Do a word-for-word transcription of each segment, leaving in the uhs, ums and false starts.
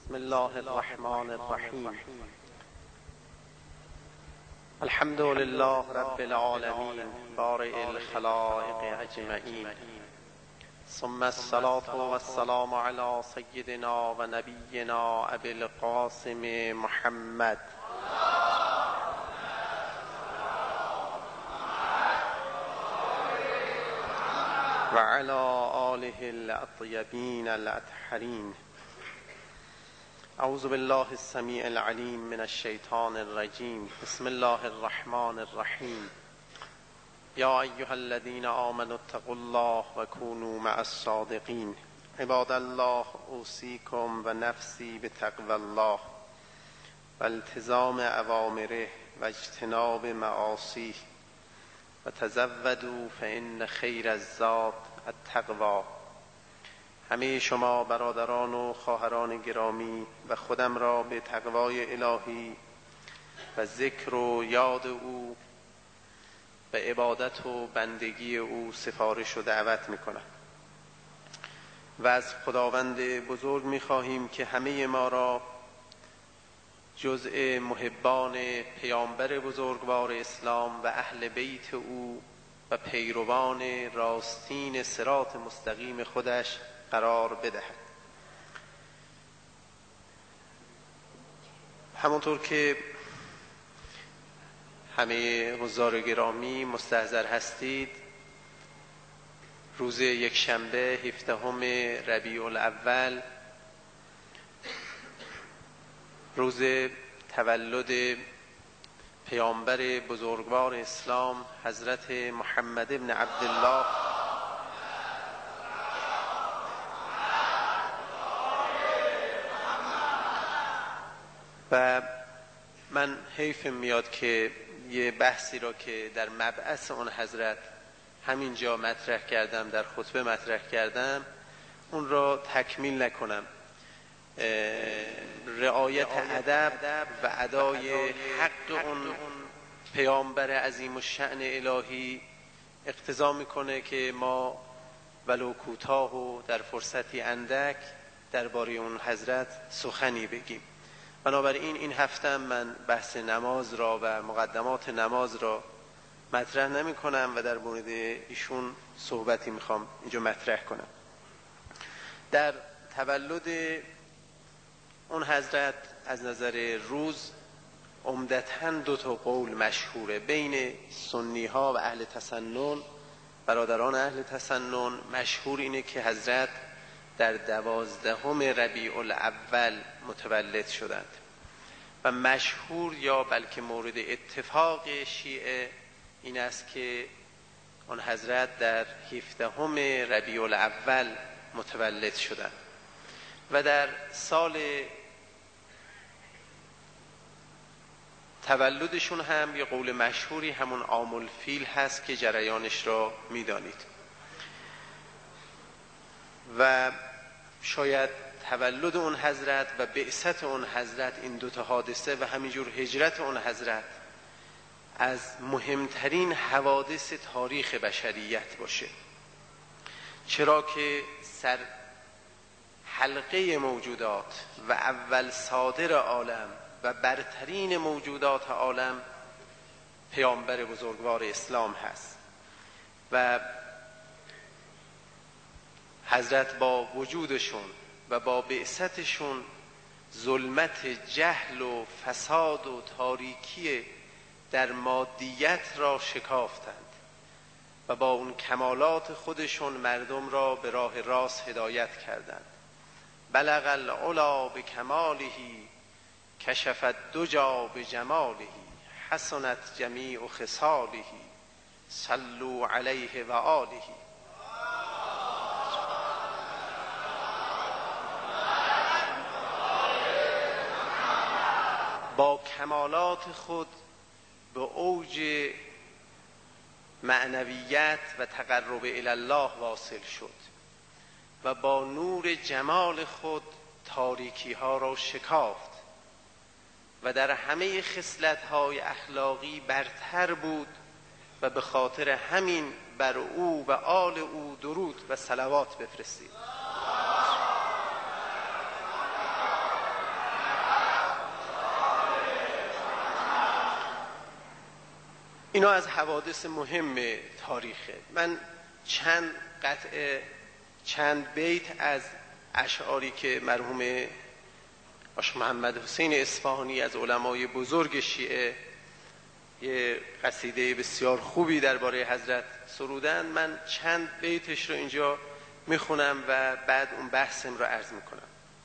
بسم الله الرحمن الرحیم. الحمد لله رب العالمین بارئ الخلائق اجمعین، ثم الصلاة والسلام علی سیدنا و نبینا ابی القاسم محمد و علی آله الاطیبین الاطهرین. اعوذ بالله السمیع العلیم من الشیطان الرجیم. بسم الله الرحمن الرحیم. یا ایها الذین آمنوا اتقوا الله و کونوا مع الصادقین. عباد الله اوصیکم و نفسی بتقوی الله و التزام اوامره و اجتناب معاصیه و تزودوا فان خیر الزاد التقوی. همه شما برادران و خواهران گرامی و خودم را به تقوای الهی و ذکر و یاد او و عبادت و بندگی او سفارش و دعوت میکنم و از خداوند بزرگ میخواهیم که همه ما را جزء محبان پیامبر بزرگوار اسلام و اهل بیت او و پیروان راستین صراط مستقیم خودش قرار بدهد. همونطور که همه حضار گرامی مستحضر هستید، روز یک شنبه هفدهم ربیع الاول روز تولد پیامبر بزرگوار اسلام حضرت محمد ابن عبدالله و من حیف میاد که یه بحثی را که در مبعث اون حضرت همینجا مطرح کردم، در خطبه مطرح کردم، اون را تکمیل نکنم. رعایت ادب و ادای حق اون پیامبر عظیم الشأن الهی اقتضا میکنه که ما ولو کوتاه و در فرصتی اندک درباره اون حضرت سخنی بگیم. بنابراین این هفته من بحث نماز را و مقدمات نماز را مطرح نمی کنم و در مورد ایشون صحبتی میخوام اینجا مطرح کنم. در تولد اون حضرت از نظر روز عمدتاً دو تا قول مشهوره بین سنی ها و اهل تسنن. برادران اهل تسنن مشهور اینه که حضرت در دوازدهم ربیع الاول متولد شدند و مشهور یا بلکه مورد اتفاق شیعه این است که آن حضرت در هفدهم ربیع الاول متولد شدند و در سال تولدشون هم یه قول مشهوری همون عام الفیل هست که جریانش را میدانید و شاید تولد اون حضرت و بعثت اون حضرت، این دوتا حادثه و همینجور هجرت اون حضرت از مهمترین حوادث تاریخ بشریت باشه، چرا که سر حلقه موجودات و اول صادر عالم و برترین موجودات عالم پیامبر بزرگوار اسلام هست و حضرت با وجودشون و با بعثتشون ظلمت جهل و فساد و تاریکی در مادیت را شکافتند و با اون کمالات خودشون مردم را به راه راست هدایت کردند. بلغ العلا بکماله کشف الدجی بجماله حسنت جمیع خصاله صلوا علیه و آله. با کمالات خود به اوج معنویت و تقرب الی الله واصل شد و با نور جمال خود تاریکی ها را شکافت و در همه خصلت‌های اخلاقی برتر بود و به خاطر همین بر او و آل او درود و صلوات بفرستید. اینا از حوادث مهم تاریخه. من چند قطعه چند بیت از اشعاری که مرحوم آش محمد حسین اصفهانی از علمای بزرگ شیعه یه قصیده بسیار خوبی درباره حضرت سرودن، من چند بیتش رو اینجا میخونم و بعد اون بحثم رو عرض میکنم.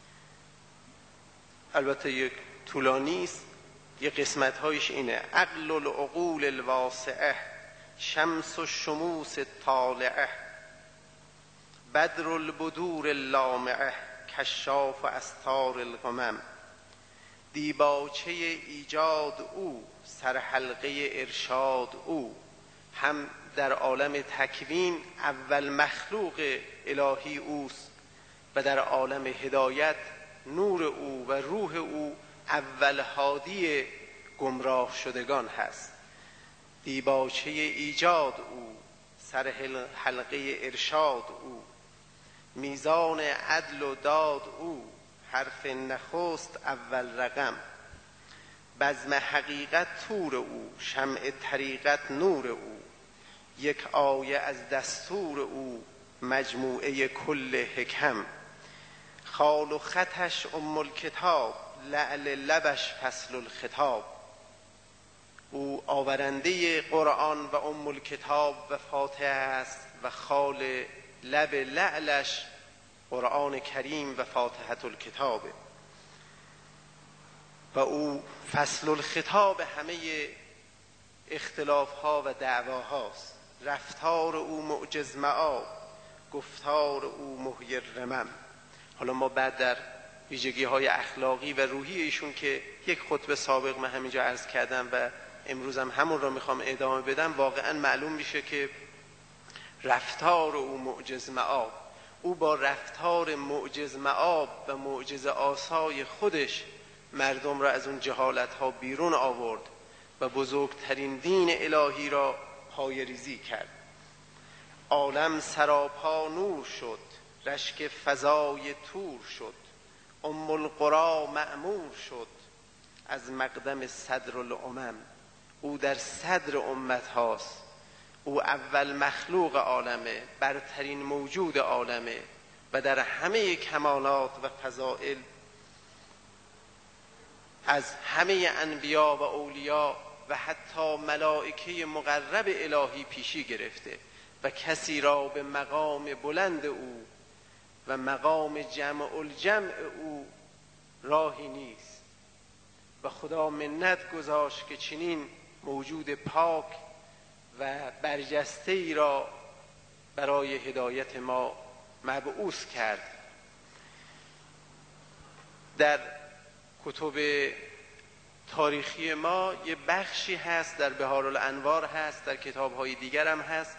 البته یک طولانی است، یه قسمت هایش اینه: عقل العقول الواسعه، شمس الشموس الطالعه، بدر البدور اللامعه، کشاف استار الغمم. دیباچه ایجاد او، سرحلقه ارشاد او، هم در عالم تکوین اول مخلوق الهی اوست و در عالم هدایت نور او و روح او اول هادی گمراه شدگان هست. دیباچه ایجاد او، سر حلقه ارشاد او، میزان عدل و داد او، حرف نخست اول رقم. بزم حقیقت طور او، شمع طریقت نور او، یک آیه از دستور او، مجموعه کل حکم. خال و خطش ام الکتاب، لعل لبش فصل الخطاب. او آورنده قرآن و ام الکتاب و فاتحه است و خال لب لعلش قرآن کریم و فاتحه الکتابه و او فصل الخطاب همه اختلاف ها و دعواهاست. رفتار او معجز معاب، گفتار او محی الرمم. حالا ما بعد در ویژگی های اخلاقی و روحی ایشون که یک خطبه سابق من همینجا عرض کردم و امروزم همون رو میخوام ادامه بدم، واقعا معلوم میشه که رفتار او معجز معاب، او با رفتار معجز معاب و معجز آسای خودش مردم را از اون جهالت ها بیرون آورد و بزرگترین دین الهی را پایه‌ریزی کرد. عالم سراپا نور شد، رشک فضای طور شد، ام القرى معمور شد، از مقدم صدر الامم. او در صدر امت هاست، او اول مخلوق عالمه، برترین موجود عالمه و در همه کمالات و فضائل از همه انبیا و اولیا و حتی ملائکه مقرب الهی پیشی گرفته و کسی را به مقام بلند او و مقام جمع الجمع او راهی نیست و خدا منت گذاشت که چنین موجود پاک و برجسته ای را برای هدایت ما مبعوث کرد. در کتب تاریخی ما یه بخشی هست، در بهارالانوار هست، در کتاب‌های دیگر هم هست،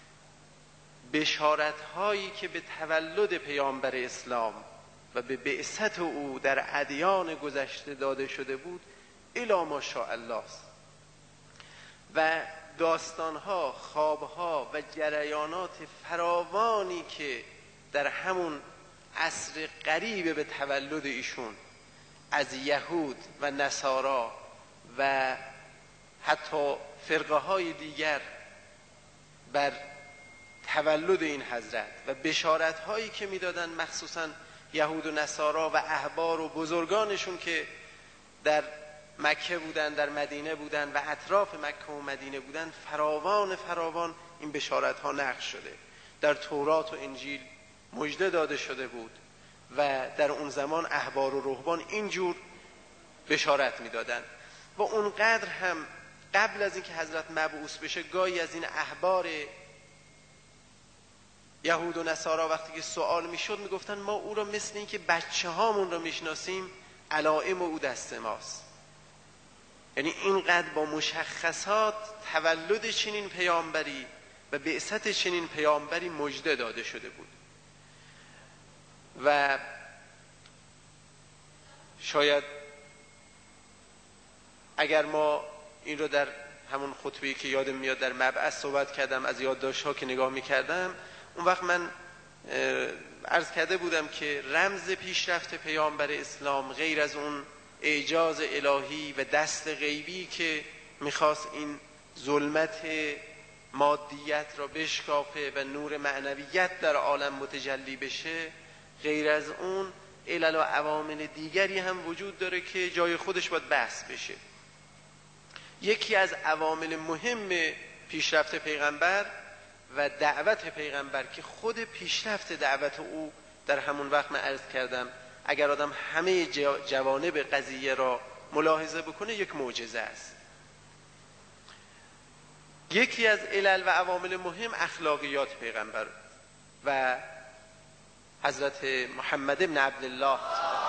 بشارت‌هایی که به تولد پیامبر اسلام و به بعثت او در ادیان گذشته داده شده بود الی ماشاءالله است و داستان‌ها، خواب‌ها و جریانات فراوانی که در همون عصر قریب به تولد ایشون از یهود و نصارا و حتی فرقه های دیگر بر تولد این حضرت و بشارت هایی که میدادن، مخصوصا یهود و نصارا و احبار و بزرگانشون که در مکه بودن، در مدینه بودن و اطراف مکه و مدینه بودن، فراوان فراوان این بشارت ها نقش شده. در تورات و انجیل مژده داده شده بود و در اون زمان احبار و رهبان اینجور بشارت میدادن و اونقدر هم قبل از اینکه حضرت مبعوث بشه گاهی از این احبار یهود و نصارا وقتی که سوال میشد میگفتن ما او را مثل این که بچه هامون را میشناسیم علائم او دست ماست. یعنی اینقدر با مشخصات تولد چنین پیامبری و بعثت چنین پیامبری مژده داده شده بود. و شاید اگر ما این رو در همون خطبه‌ای که یادم میاد در مبعث صحبت کردم، از یادداشت‌ها که نگاه میکردم، اون وقت من عرض کرده بودم که رمز پیشرفت پیامبر اسلام غیر از اون اعجاز الهی و دست غیبی که میخواست این ظلمت مادیت را بشکافه و نور معنویت در عالم متجلی بشه، غیر از اون علل و عوامل دیگری هم وجود داره که جای خودش باید بحث بشه. یکی از عوامل مهم پیشرفت پیغمبر و دعوت پیغمبر که خود پیشرفت دعوت او در همون وقت من عرض کردم اگر آدم همه جوانب قضیه را ملاحظه بکنه یک معجزه است. یکی از علل و عوامل مهم اخلاقیات پیغمبر و حضرت محمد بن عبدالله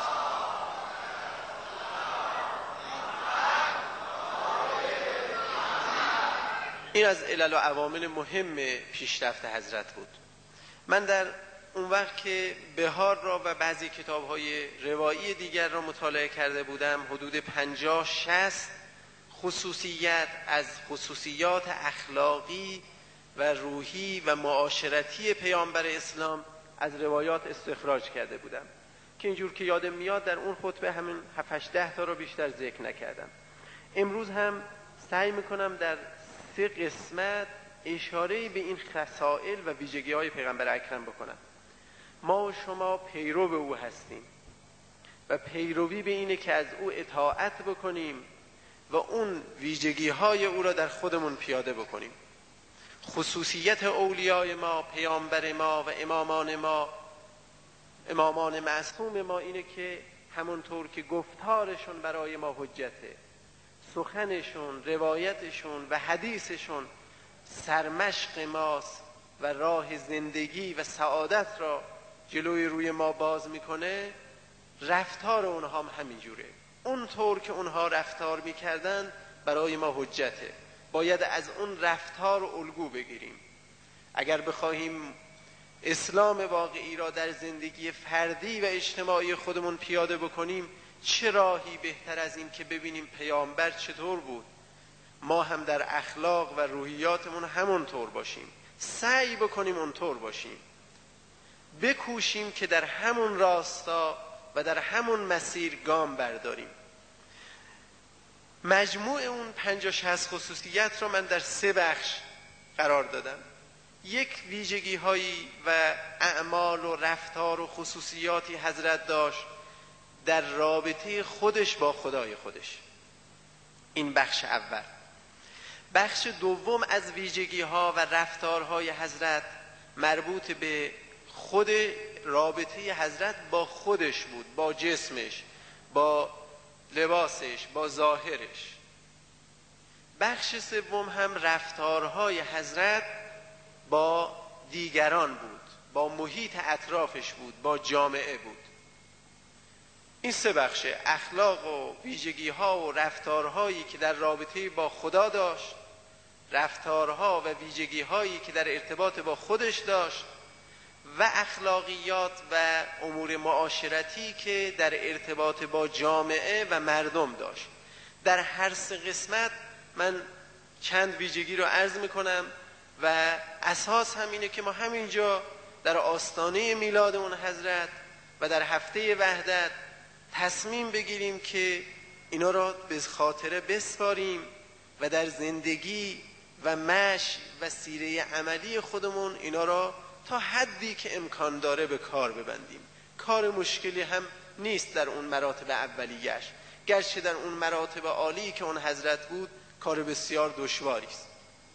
این از علل و عوامل مهم پیشرفت حضرت بود. من در اون وقت که بهار را و بعضی کتاب‌های روایی دیگر را مطالعه کرده بودم، حدود پنجاه شصت خصوصیت از خصوصیات اخلاقی و روحی و معاشرتی پیامبر اسلام از روایات استخراج کرده بودم که اینجور که یادم میاد در اون خطبه همین هفت هشت ده تا رو بیشتر ذکر نکردم. امروز هم سعی میکنم در سه قسمت اشاره به این خصائل و ویژگی‌های پیغمبر اکرم بکنم. ما و شما پیرو او هستیم و پیروی به اینه که از او اطاعت بکنیم و اون ویژگی‌های او را در خودمون پیاده بکنیم. خصوصیت اولیای ما، پیامبر ما و امامان ما، امامان معصوم ما اینه که همونطور که گفتارشون برای ما حجته، سخنشون، روایتشون و حدیثشون سرمشق ماست و راه زندگی و سعادت را جلوی روی ما باز میکنه، رفتار اونها هم همینجوره. اونطور که اونها رفتار میکردن برای ما حجته، باید از اون رفتار الگو بگیریم. اگر بخواهیم اسلام واقعی را در زندگی فردی و اجتماعی خودمون پیاده بکنیم، چه راهی بهتر از این که ببینیم پیامبر چطور بود، ما هم در اخلاق و روحیاتمون همونطور باشیم، سعی بکنیم اونطور باشیم، بکوشیم که در همون راستا و در همون مسیر گام برداریم. مجموع اون پنجاه شصت خصوصیت را من در سه بخش قرار دادم. یک ویژگی هایی و اعمال و رفتار و خصوصیاتی حضرت داشت در رابطه خودش با خدای خودش. این بخش اول. بخش دوم از ویژگی ها و رفتارهای حضرت مربوط به خود رابطه حضرت با خودش بود، با جسمش، با لباسش، با ظاهرش. بخش سوم هم رفتارهای حضرت با دیگران بود، با محیط اطرافش بود، با جامعه بود. این سه بخش، اخلاق و ویژگی ها و رفتارهایی که در رابطه با خدا داشت، رفتارها و ویژگی هایی که در ارتباط با خودش داشت و اخلاقیات و امور معاشرتی که در ارتباط با جامعه و مردم داشت. در هر سه قسمت من چند ویژگی رو عرض میکنم و اساس هم اینه که ما همینجا در آستانه میلاد اون حضرت و در هفته وحدت تصمیم بگیریم که اینا را به خاطره بسپاریم و در زندگی و مشی و سیره عملی خودمون اینا را تا حدی که امکان داره به کار ببندیم. کار مشکلی هم نیست در اون مراتب اولیه‌اش، گرچه در اون مراتب عالی که اون حضرت بود کار بسیار دشواری است.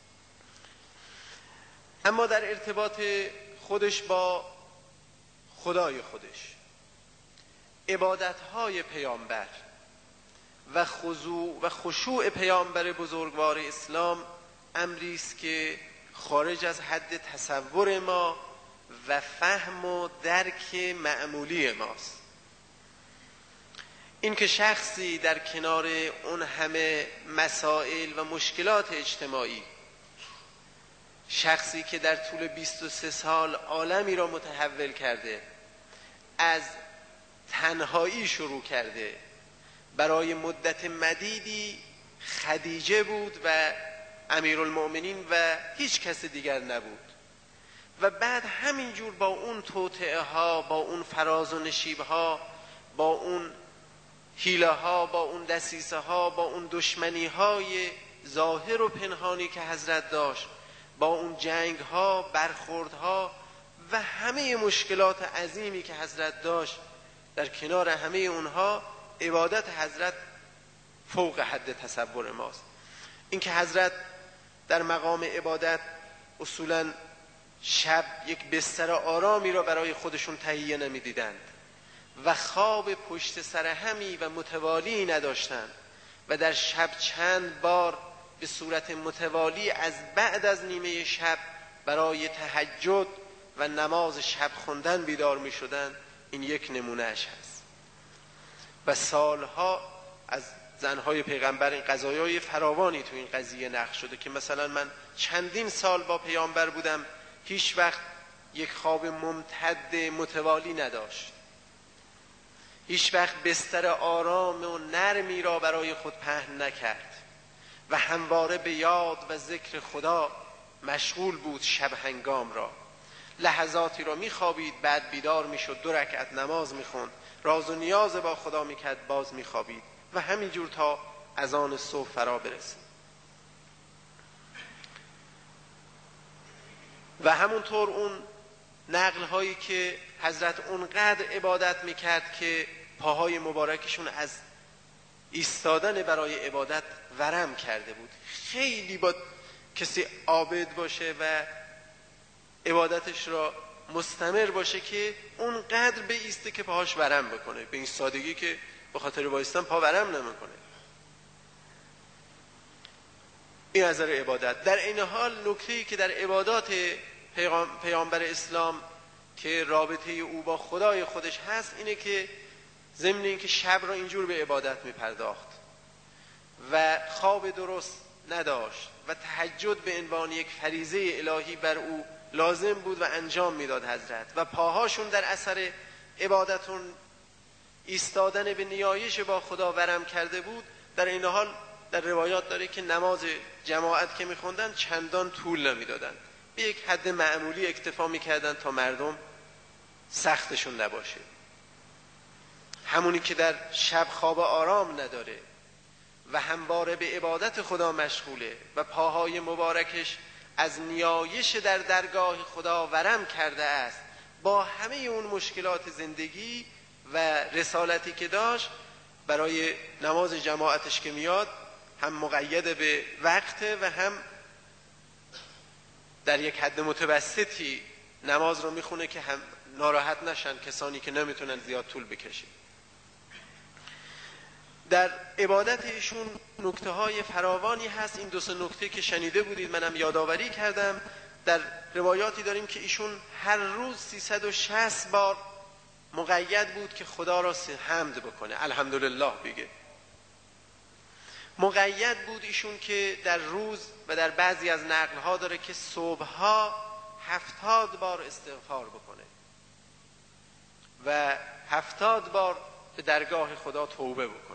اما در ارتباط خودش با خدای خودش، عبادت‌های پیامبر و خضوع و خشوع پیامبر بزرگوار اسلام امری است که خارج از حد تصور ما و فهم و درک معمولی ماست. این که شخصی در کنار اون همه مسائل و مشکلات اجتماعی، شخصی که در طول بیست و سه سال عالمی را متحول کرده، از تنهایی شروع کرده، برای مدت مدیدی خدیجه بود و امیرالمؤمنین و هیچ کس دیگر نبود و بعد همینجور با اون توطئه ها، با اون فراز و نشیب ها، با اون حیله ها، با اون دسیسه ها، با اون دشمنی های ظاهر و پنهانی که حضرت داشت، با اون جنگ ها، برخورد ها و همه مشکلات عظیمی که حضرت داشت، در کنار همه اونها عبادت حضرت فوق حد تصور ماست. این که حضرت در مقام عبادت اصولاً شب یک بستر آرامی را برای خودشون تهیه نمی دیدند و خواب پشت سر همی و متوالی نداشتند و در شب چند بار به صورت متوالی از بعد از نیمه شب برای تهجد و نماز شب خوندن بیدار می شدند. این یک نمونهش هست. و سالها از زنهای پیغمبر این قضایای فراوانی تو این قضیه نقش شده که مثلا من چندین سال با پیامبر بودم، هیچ وقت یک خواب ممتد متوالی نداشت، هیچ وقت بستر آرام و نرمی را برای خود پهن نکرد و همواره به یاد و ذکر خدا مشغول بود. شب هنگام را لحظاتی را میخوابید، بعد بیدار میشد، دو رکعت نماز میخوند، راز و نیاز با خدا میکرد، باز میخوابید و همینجور تا اذان صبح فرا برسید. و همونطور اون نقل هایی که حضرت اونقدر عبادت میکرد که پاهای مبارکشون از ایستادن برای عبادت ورم کرده بود. خیلی با کسی عابد باشه و عبادتش را مستمر باشه که اونقدر به ایسته که پاهاش ورم بکنه، به این سادگی که به خاطر بایستن پا ورم نمیکنه. این از نظر عبادت. در این حال نکته‌ای که در عبادات پیغام، پیامبر اسلام که رابطه او با خدای خودش هست اینه که ضمن این که شب را اینجور به عبادت می پرداخت و خواب درست نداشت و تهجد به عنوان یک فریضه الهی بر او لازم بود و انجام میداد حضرت، و پاهاشون در اثر عبادتون ایستادن به نیایش با خدا ورم کرده بود. در این حال در روایات داره که نماز جماعت که میخوندن چندان طول نمیدادن، به یک حد معمولی اکتفا میکردن تا مردم سختشون نباشه. همونی که در شب خواب آرام نداره و همواره به عبادت خدا مشغوله و پاهای مبارکش از نیایش در درگاه خدا ورم کرده است، با همه اون مشکلات زندگی و رسالتی که داشت، برای نماز جماعتش که میاد هم مقید به وقت و هم در یک حد متوسطی نماز رو میخونه که هم ناراحت نشن کسانی که نمیتونن زیاد طول بکشه. در عبادت ایشون نکته های فراوانی هست. این دو سه نکته که شنیده بودید منم یادآوری کردم. در روایاتی داریم که ایشون هر روز سیصد و شصت بار مقید بود که خدا را حمد بکنه، الحمدلله بگه. مقید بود ایشون که در روز و در بعضی از نقل‌ها داره که صبح‌ها هفتاد بار استغفار بکنه و هفتاد بار به درگاه خدا توبه بکنه.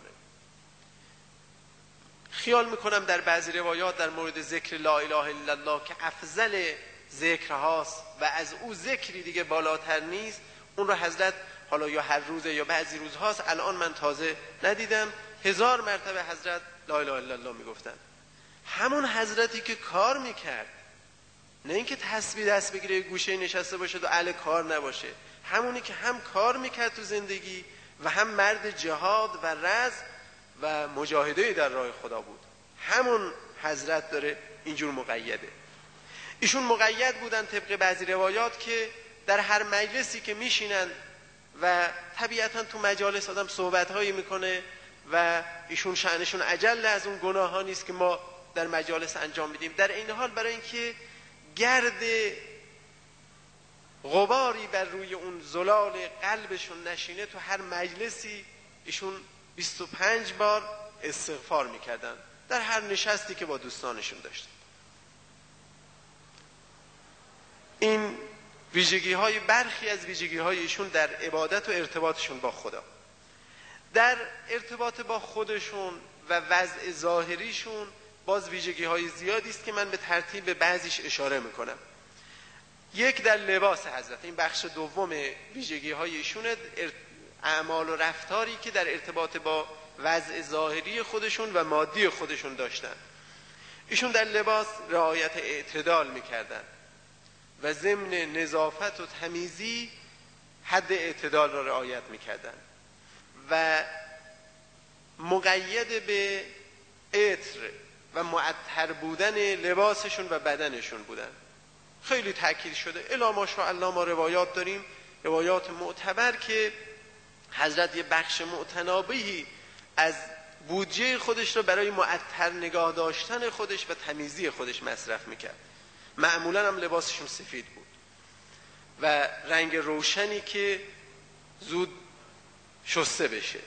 خیال میکنم در بعضی روایات در مورد ذکر لا اله الا الله که افضل ذکرهاست و از او ذکری دیگه بالاتر نیست، اون رو حضرت حالا یا هر روزه یا بعضی روزهاست، الان من تازه ندیدم، هزار مرتبه حضرت لا اله الا الله میگفتن. همون حضرتی که کار میکرد، نه اینکه تسبیح دست بگیره گوشه نشسته باشه و اهل کار نباشه، همونی که هم کار میکرد تو زندگی و هم مرد جهاد و رز و مجاهده در راه خدا بود، همون حضرت داره اینجور مقیده. ایشون مقید بودن طبق بعضی روایات که در هر مجلسی که میشینن و طبیعتا تو مجالس آدم صحبت‌هایی میکنه و ایشون شأنشون اجل از اون گناه ها نیست که ما در مجالس انجام میدیم، در این حال برای اینکه گرد غباری بر روی اون زلال قلبشون نشینه، تو هر مجلسی ایشون بیست و پنج بار استغفار میکردن در هر نشستی که با دوستانشون داشتن. این ویژگی های برخی از ویژگی های ایشون در عبادت و ارتباطشون با خدا. در ارتباط با خودشون و وضع ظاهریشون باز ویژگی های زیادی است که من به ترتیب به بعضیش اشاره میکنم. یک در لباس حضرت، این بخش دوم ویژگی های ایشونه، اعمال و رفتاری که در ارتباط با وضع ظاهری خودشون و مادی خودشون داشتن. ایشون در لباس رعایت اعتدال میکردن و ضمن نظافت و تمیزی حد اعتدال را رعایت میکردن و مقید به عطر و معطر بودن لباسشون و بدنشون بودن. خیلی تأکید شده، الا ماشاءالله ما روایات داریم، روایات معتبر که حضرت یه بخش معتنابهی از بودجه خودش رو برای معطر نگاه داشتن خودش و تمیزی خودش مصرف میکرد. معمولا هم لباسشون سفید بود و رنگ روشنی که زود شسته بشه.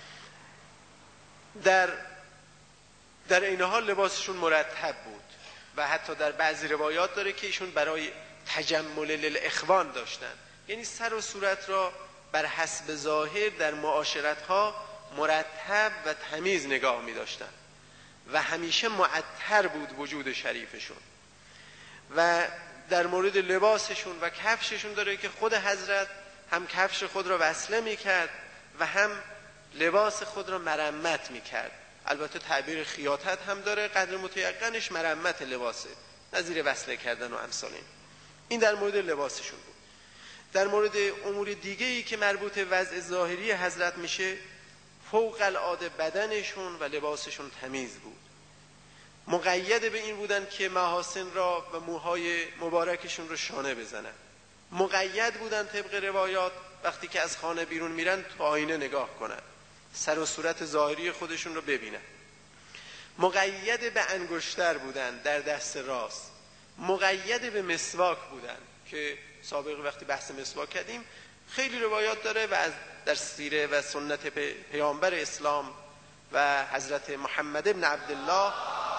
در در این حال لباسشون مرتب بود و حتی در بعضی روایات داره که ایشون برای تجمل للاخوان داشتن، یعنی سر و صورت را بر حسب ظاهر در معاشرتها مرتب و تمیز نگاه می داشتن و همیشه معطر بود وجود شریفشون. و در مورد لباسشون و کفششون داره که خود حضرت هم کفش خود را وصله می کرد و هم لباس خود را مرمت می کرد. البته تعبیر خیاطت هم داره، قدر متیقنش مرمت لباسه، نظیر وصله کردن و امثال این. این در مورد لباسشون بود. در مورد امور دیگه‌ای که مربوط به وضع ظاهری حضرت میشه، فوق العاده بدنشون و لباسشون تمیز بود. مقید به این بودن که محاسن را و موهای مبارکشون رو شانه بزنن. مقید بودن طبق روایات وقتی که از خانه بیرون میرن تو آینه نگاه کنن، سر و صورت ظاهری خودشون رو ببینن. مقید به انگشتر بودن در دست راست. مقید به مسواک بودن که سابق وقتی بحث مسواک کردیم خیلی روایات داره و از در سیره و سنت پیامبر اسلام و حضرت محمد ابن عبدالله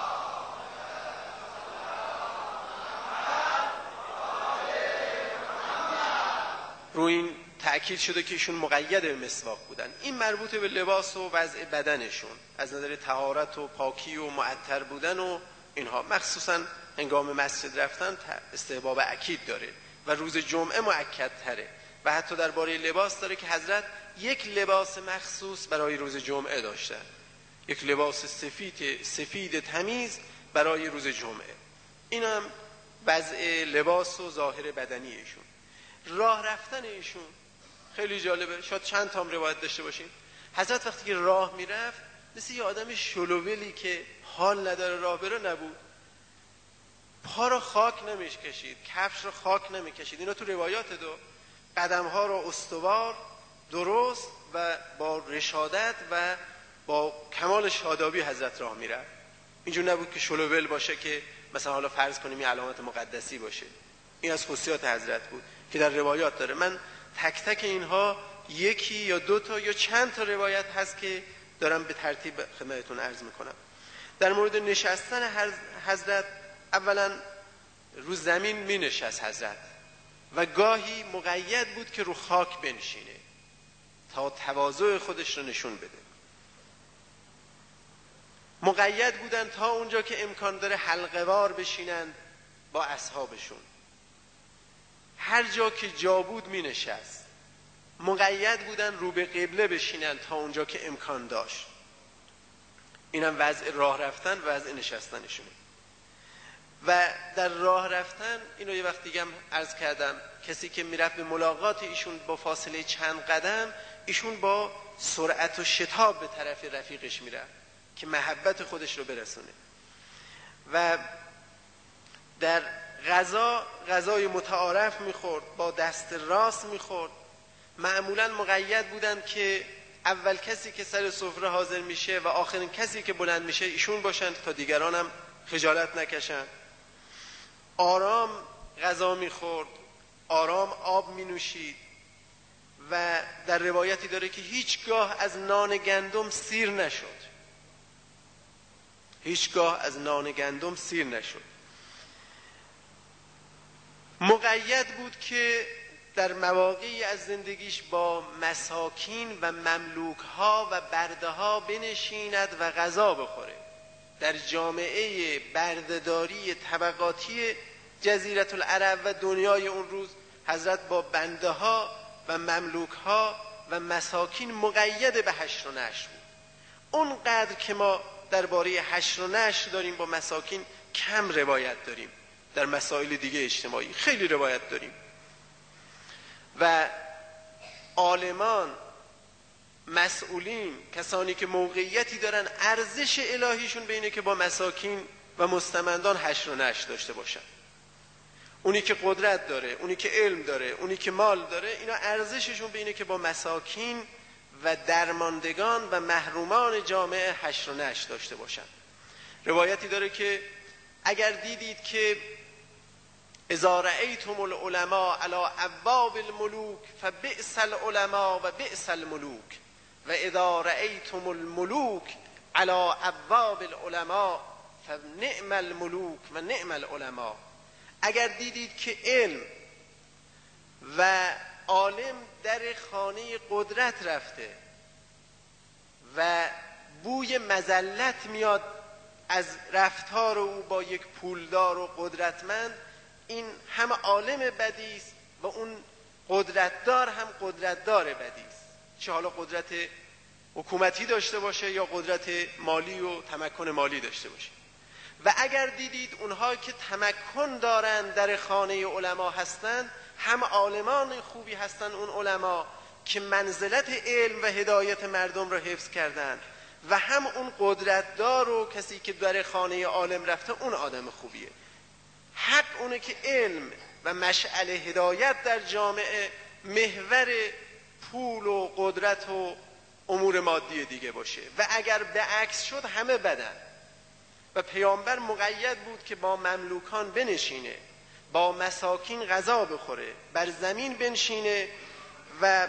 روی این تأکید شده که ایشون مقید به مسواک بودن. این مربوط به لباس و وضع بدنشون از نظر طهارت و پاکی و معطر بودن و اینها، مخصوصا هنگام مسجد رفتن استحباب اکید داره و روز جمعه مؤکد تره و حتی درباره لباس داره که حضرت یک لباس مخصوص برای روز جمعه داشتن، یک لباس سفید سفید تمیز برای روز جمعه. این هم وضع لباس و ظاهر بدنی ایشون. راه رفتن ایشون خیلی جالبه، شاید چند تا روایت داشته باشیم. حضرت وقتی که راه میرفت مثل یه آدم شلوولی که حال نداره راه بره نبود. پا را خاک نمیکشید، کفش را خاک نمیکشید. اینا تو روایات دو. قدمها را استوار، درست و با رشادت و با کمال شادابی حضرت راه میرفت. اینجور نبود که شلوول باشه که مثلا حالا فرض کنیم یه علامت مقدسی باشه. این از خصوصیات حضرت بود که در روایات داره. من تک تک اینها یکی یا دو تا یا چند تا روایت هست که دارم به ترتیب خدمتتون عرض میکنم. در مورد نشستن حضرت، اولا رو زمین می نشست حضرت و گاهی مقید بود که رو خاک بنشینه تا تواضع خودش رو نشون بده. مقید بودن تا اونجا که امکان داره حلقه وار بشینن با اصحابشون. هر جا که جا بود می نشست. مقید بودن رو به قبله بشینن تا اونجا که امکان داشت. اینم وضع راه رفتن و وضع نشستنشونه. و در راه رفتن اینو یه وقت دیگه هم عرض کردم، کسی که میرفت به ملاقات ایشون با فاصله چند قدم، ایشون با سرعت و شتاب به طرف رفیقش میرفت که محبت خودش رو برسونه. و در غذا غذای متعارف میخورد، با دست راست میخورد. معمولا مقید بودن که اول کسی که سر سفره حاضر میشه و آخرین کسی که بلند میشه ایشون باشن تا دیگران هم خجالت نکشن. آرام غذا میخورد، آرام آب مینوشید و در روایتی داره که هیچگاه از نان گندم سیر نشد. هیچگاه از نان گندم سیر نشد. مقید بود که در مواقعی از زندگیش با مساکین و مملوک ها و برده ها بنشیند و غذا بخوره. در جامعه بردهداری طبقاتی جزیره العرب و دنیای اون روز حضرت با بنده ها و مملوک ها و مساکین مقید به حشر و نشر بود. اونقدر که ما درباره حشر و نشر داریم با مساکین کم روایت داریم، در مسائل دیگه اجتماعی خیلی روایت داریم. و عالمان، مسئولین، کسانی که موقعیتی دارن، ارزش الهیشون به اینه که با مساکین و مستمندان حشر و نشر داشته باشن. اونی که قدرت داره، اونی که علم داره، اونی که مال داره، اینا ارزششون به اینه که با مساکین و درماندگان و محرومان جامعه حشر و نشر داشته باشن. روایتی داره که اگر دیدید که اذا رأیتم العلماء علی ابواب الملوک فبئس العلماء و بئس الملوک و اذا رأیتم الملوک علی ابواب العلماء فنعم الملوک و نعم العلماء. اگر دیدید که علم و عالم در خانه قدرت رفته و بوی مذلت میاد از رفتار او با یک پولدار و قدرتمند، این هم عالم بدی است و اون قدرتدار هم قدرتدار بدی است، چه حالا قدرت حکومتی داشته باشه یا قدرت مالی و تمکن مالی داشته باشه. و اگر دیدید اونها که تمکن دارن در خانه علما هستند، هم عالمان خوبی هستند اون علما که منزلت علم و هدایت مردم را حفظ کردند، و هم اون قدرتدار و کسی که در خانه عالم رفته اون آدم خوبیه. حق اونه که علم و مشعل هدایت در جامعه محور پول و قدرت و امور مادی دیگه باشه، و اگر به عکس شد همه بدن. و پیامبر مقید بود که با مملوکان بنشینه، با مساکین غذا بخوره، بر زمین بنشینه و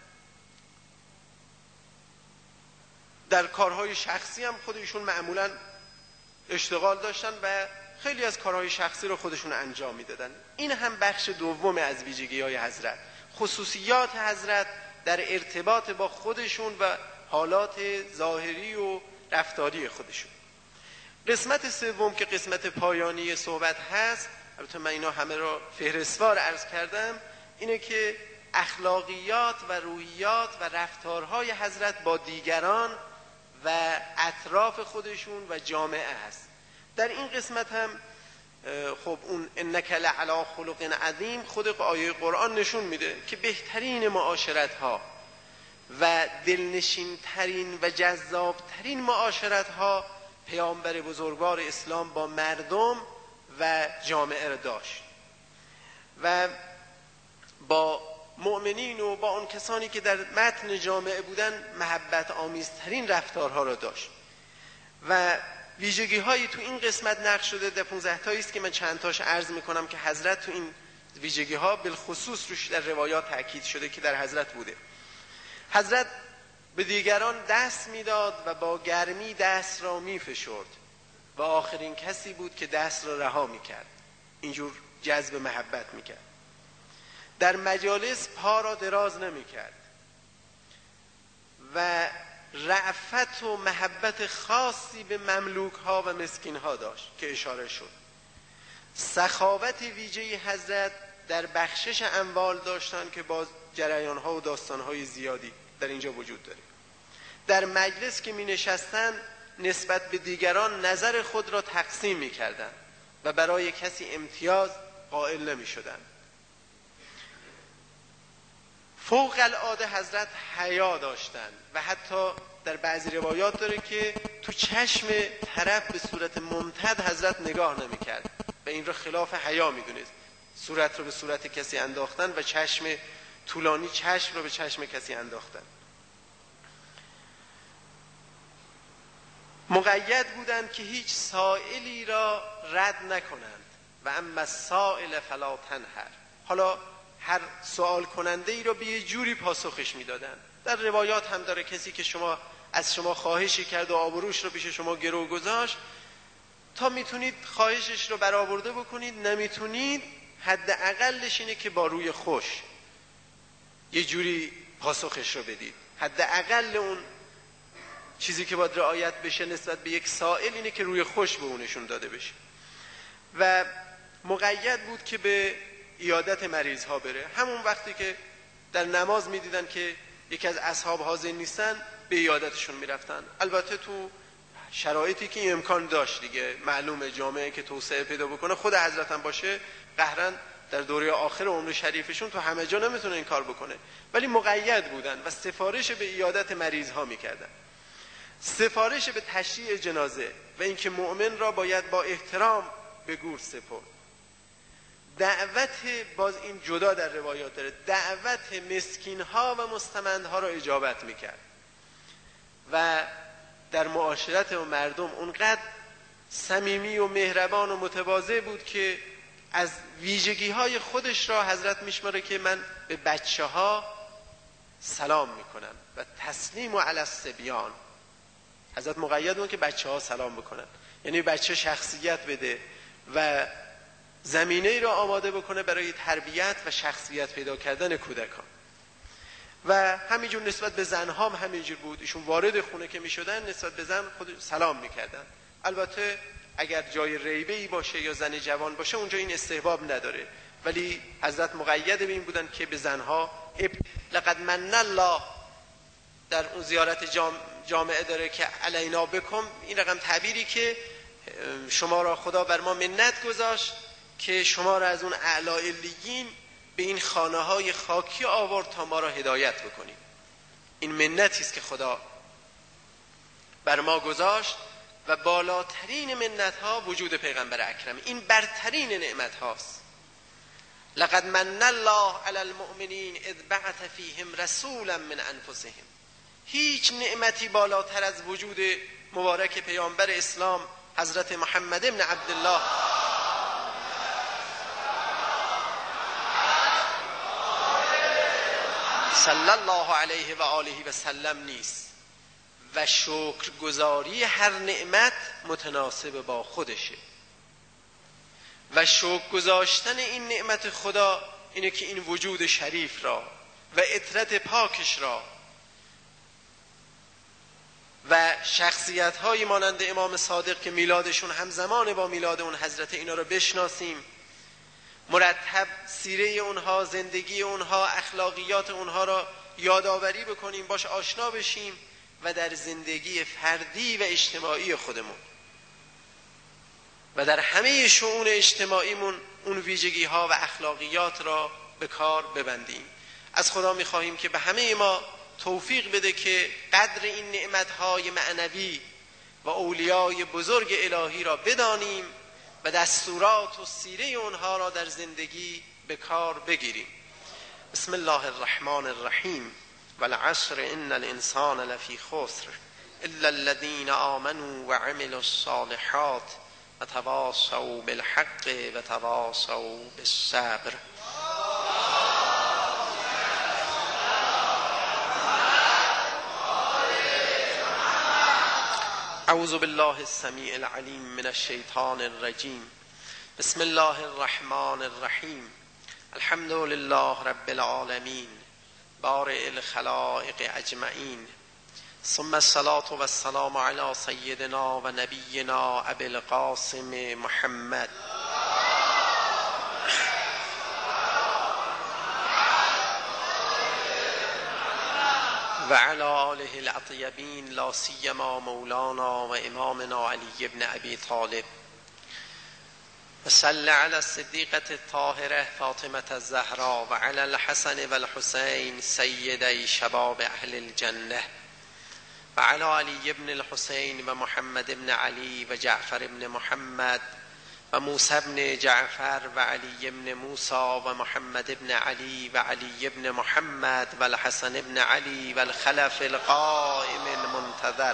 در کارهای شخصی هم خودشون معمولاً اشتغال داشتن و خیلی از کارهای شخصی رو خودشون انجام میدادن. این هم بخش دوم از ویژگی‌های حضرت، خصوصیات حضرت در ارتباط با خودشون و حالات ظاهری و رفتاری خودشون. قسمت سوم که قسمت پایانی صحبت هست، البته من اینا همه را فهرستوار عرض کردم، اینه که اخلاقیات و روحیات و رفتارهای حضرت با دیگران و اطراف خودشون و جامعه هست. در این قسمت هم خب اون انک لعلی خلق عظیم خود آیه قرآن نشون میده که بهترین معاشرت ها و دلنشین ترین و جذاب ترین معاشرت ها پیامبر بزرگوار اسلام با مردم و جامعه را داشت و با مؤمنین و با اون کسانی که در متن جامعه بودن محبت آمیزترین رفتارها را داشت. و ویژگی هایی تو این قسمت نقش شده، در پانزده تایی است که من چند تاش عرض میکنم که حضرت تو این ویژگی ها بالخصوص روش در روایات تاکید شده که در حضرت بوده. حضرت به دیگران دست میداد و با گرمی دست را میفشرد و آخرین کسی بود که دست را رها میکرد، اینجور جذب محبت میکرد. در مجالس پا را دراز نمیکرد و رأفت و محبت خاصی به مملوک ها و مسکین ها داشت که اشاره شد. سخاوت ویژه حضرت در بخشش اموال داشتن که باز جریان ها و داستان های زیادی در اینجا وجود داره. در مجلس که می نشستن نسبت به دیگران نظر خود را تقسیم می کردن و برای کسی امتیاز قائل نمی شدن. فوق العاده حضرت حیا داشتن و حتی در بعضی روایات داره که تو چشم طرف به صورت ممتد حضرت نگاه نمی کرد و این را خلاف حیا می دونست. صورت رو به صورت کسی انداختن و چشم طولانی چشم رو به چشم کسی انداختن. مقید بودند که هیچ سائلی را رد نکنند و اما سائل فلا تنهر. حالا هر سوال کننده ای رو به یه جوری پاسخش میدادن. در روایات هم داره کسی که شما از شما خواهشی کرد و آبروش رو پیش شما گرو گذاشت، تا میتونید خواهشش رو برآورده بکنید، نمیتونید حداقلش اینه که با روی خوش یه جوری پاسخش رو بدید. حداقل اون چیزی که باید رعایت بشه نسبت به یک سائل اینه که روی خوش به اونشون داده بشه. و مقید بود که به عیادت مریض ها بره. همون وقتی که در نماز میدیدن که یکی از اصحاب حاضر نیستن به عیادتشون میرفتن. البته تو شرایطی که این امکان داشت دیگه، معلومه جامعه که توسعه پیدا بکنه، خود حضرت هم باشه قهرن در دوره آخر عمر شریفشون تو همه جا نمیتونه این کار بکنه، ولی مقید بودن و سفارش به عیادت مریض ها میکردن، سفارش به تشییع جنازه و اینکه مؤمن را باید با احترام به گور سپرد. دعوت، باز این جدا در روایات داره، دعوت مسکین ها و مستمند ها را اجابت میکرد و در معاشرت و مردم اونقدر صمیمی و مهربان و متواضع بود که از ویژگی های خودش را حضرت میشماره که من به بچه ها سلام میکنم و تسلیم و علی الصبیان. حضرت مقید بود که بچه ها سلام بکنن، یعنی بچه شخصیت بده و زمینه را آماده بکنه برای تربیت و شخصیت پیدا کردن کودکان. و همینجور نسبت به زنها هم همینجور بود، ایشون وارد خونه که میشدن نسبت به زن خود سلام میکردن. البته اگر جای ریبه‌ای باشه یا زن جوان باشه اونجا این استحباب نداره، ولی حضرت مقید به این بودن که به زنها لقد من الله در اون زیارت جامعه داره که علینا بکم، این رقم تعبیری که شما را خدا بر ما منت گذاشت که شما را از اون اعلی علیین به این خانه های خاکی آورد تا ما را هدایت بکنیم. این منتی است که خدا بر ما گذاشت و بالاترین منت ها وجود پیغمبر اکرم، این برترین نعمت هاست. لقد من الله علی المؤمنین اذ بعث فیهم رسولا من انفسهم. هیچ نعمتی بالاتر از وجود مبارک پیامبر اسلام حضرت محمد ابن عبدالله صلی الله علیه و آله و سلم نیست و شکرگزاری هر نعمت متناسب با خودشه و شکر گذاشتن این نعمت خدا اینه که این وجود شریف را و عطرت پاکش را و شخصیت های مانند امام صادق که میلادشون همزمان با میلاد اون حضرت، اینا رو بشناسیم، مرتب سیره اونها، زندگی اونها، اخلاقیات اونها را یادآوری بکنیم، باش آشنا بشیم و در زندگی فردی و اجتماعی خودمون و در همه شؤون اجتماعیمون اون ویژگی ها و اخلاقیات را به کار ببندیم. از خدا میخواهیم که به همه ما توفیق بده که قدر این نعمتهای معنوی و اولیای بزرگ الهی را بدانیم و دستورات و سیره اونها را در زندگی به کار بگیریم. بسم الله الرحمن الرحیم والعصر ان الانسان لفی خسر الا الذين آمنوا وعملوا الصالحات وتواصوا بالحق وتواصوا بالصبر. اعوذ بالله السمیع العلیم من الشیطان الرجیم. بسم الله الرحمن الرحیم. الحمد لله رب العالمین بارئ الخلائق اجمعین، ثم الصلاة والسلام علی سیدنا و نبینا ابی القاسم محمد و علی آله الاطیبین، لا سیما مولانا و امامنا علی ابن ابی طالب، و صل علی الصدیقة الطاهرة فاطمة الزهراء و علی الحسن و الحسین سیدی شباب اهل الجنه، و علی علی ابن الحسین و محمد ابن علی و جعفر ابن محمد و موسی ابن جعفر و علی ابن موسی و محمد ابن علی و علی ابن محمد و الحسن ابن علی و الخلف القائم المنتظر.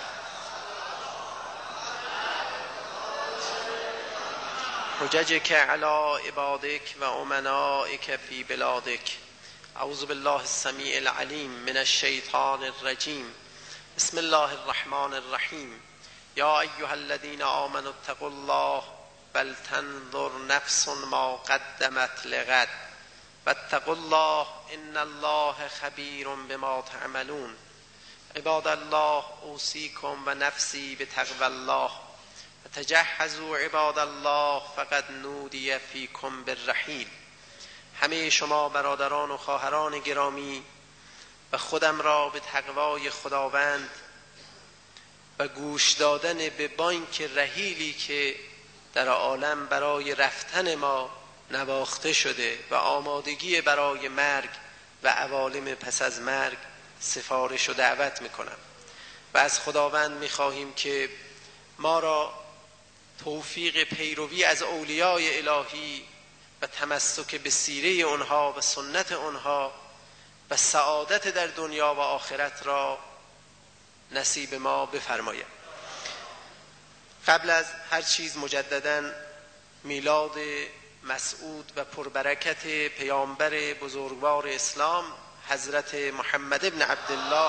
حججك على عبادك و امنائك في بلادك. اعوذ بالله السمیع العلیم من الشیطان الرجیم. بسم الله الرحمن الرحیم. یا ایها الذین آمنوا اتقوا الله بل تنظر نفس ما قدمت لغد واتقوا الله ان الله خبیر بما تعملون. عباد الله اوصیکم و نفسی بتقوی الله و تجهزوا عباد الله فقد نودی فیکم بالرحیل. همه شما برادران و خواهران گرامی و خودم را به تقوای خداوند و گوش دادن به بانک رحیلی که در عالم برای رفتن ما نواخته شده و آمادگی برای مرگ و عوالم پس از مرگ سفارش و دعوت میکنم و از خداوند میخواهیم که ما را توفیق پیروی از اولیای الهی و تمسک به سیره آنها و سنت آنها و سعادت در دنیا و آخرت را نصیب ما بفرماید. قبل از هر چیز مجدداً میلاد مسعود و پربرکت پیامبر بزرگوار اسلام حضرت محمد ابن عبدالله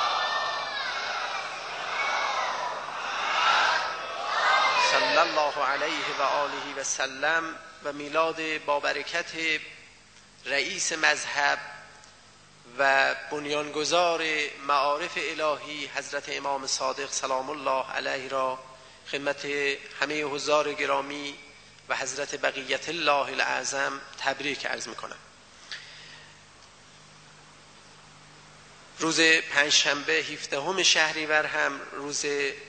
صلی الله علیه و آله و سلم و میلاد با برکت رئیس مذهب و بنیانگذار معارف الهی حضرت امام صادق سلام الله علیه را خدمت همه حضار گرامی و حضرت بقیت الله الاعظم تبریک عرض میکنم. روز پنجشنبه هفدهم شهریور هم روز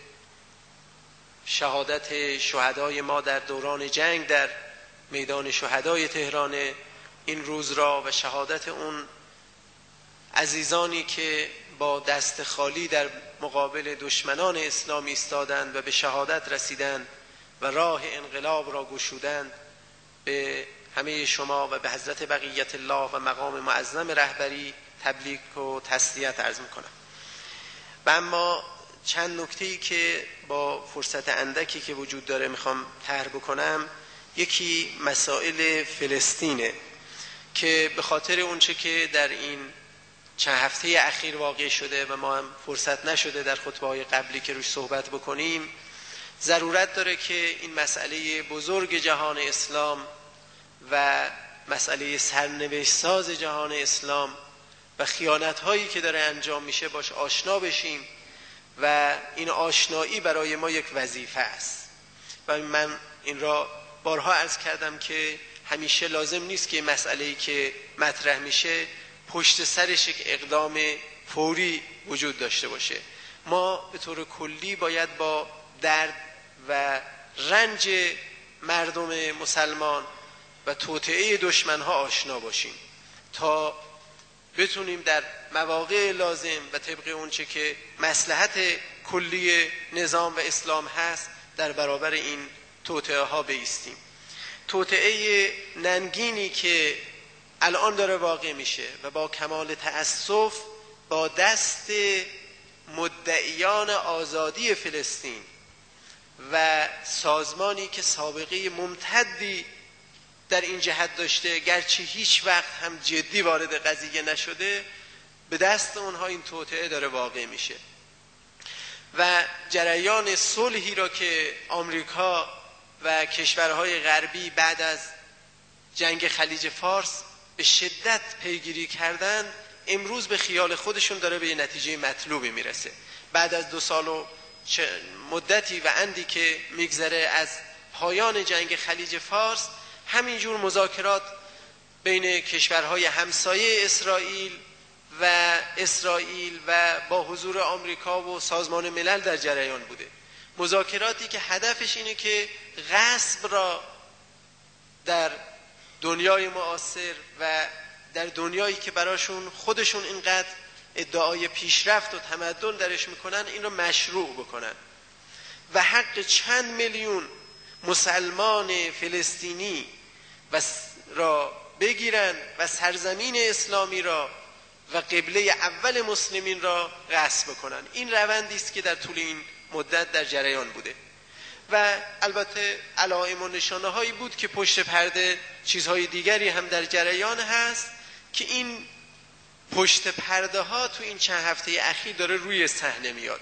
شهادت شهدای ما در دوران جنگ در میدان شهدای تهران. این روز را و شهادت اون عزیزانی که با دست خالی در مقابل دشمنان اسلام ایستادند و به شهادت رسیدند و راه انقلاب را گشودند، به همه شما و به حضرت بقیت الله و مقام معظم رهبری تبریک و تسلیت عرض میکنم. و اما چند نکته‌ای که با فرصت اندکی که وجود داره میخوام طرح بکنم. یکی مسائل فلسطینه که به خاطر اونچه که در این چند هفته اخیر واقع شده و ما هم فرصت نشده در خطبه‌های قبلی که روش صحبت بکنیم، ضرورت داره که این مسئله بزرگ جهان اسلام و مسئله سرنوشت ساز جهان اسلام و خیانت‌هایی که داره انجام میشه باش آشنا بشیم و این آشنایی برای ما یک وظیفه است. و من این را بارها عرض کردم که همیشه لازم نیست که مسئله‌ای که مطرح میشه پشت سرش یک اقدام فوری وجود داشته باشه. ما به طور کلی باید با درد و رنج مردم مسلمان و توطئه دشمنها آشنا باشیم تا بتونیم در مواقع لازم و طبق اونچه که مصلحت کلی نظام و اسلام هست در برابر این توطئه ها بایستیم. توطئه ننگینی که الان داره واقع میشه و با کمال تأسف با دست مدعیان آزادی فلسطین و سازمانی که سابقه ممتدی در این جهت داشته، گرچه هیچ وقت هم جدی وارد قضیه نشده، به دست اونها این توطئه داره واقع میشه و جریان صلحی را که آمریکا و کشورهای غربی بعد از جنگ خلیج فارس به شدت پیگیری کردن، امروز به خیال خودشون داره به یه نتیجه مطلوبی میرسه. بعد از دو سال و مدتی و اندی که میگذره از پایان جنگ خلیج فارس، همینجور مذاکرات بین کشورهای همسایه اسرائیل و اسرائیل و با حضور آمریکا و سازمان ملل در جریان بوده. مذاکراتی که هدفش اینه که غصب را در دنیای معاصر و در دنیایی که براشون خودشون اینقدر ادعای پیشرفت و تمدن درش میکنن، این رو مشروع بکنن و حق چند میلیون مسلمان فلسطینی و را بگیرن و سرزمین اسلامی را و قبله اول مسلمین را غصب بکنن. این روندی است که در طول این مدت در جریان بوده و البته علائم و نشانه هایی بود که پشت پرده چیزهای دیگری هم در جریان هست که این پشت پرده ها تو این چند هفته اخیر داره روی صحنه میاد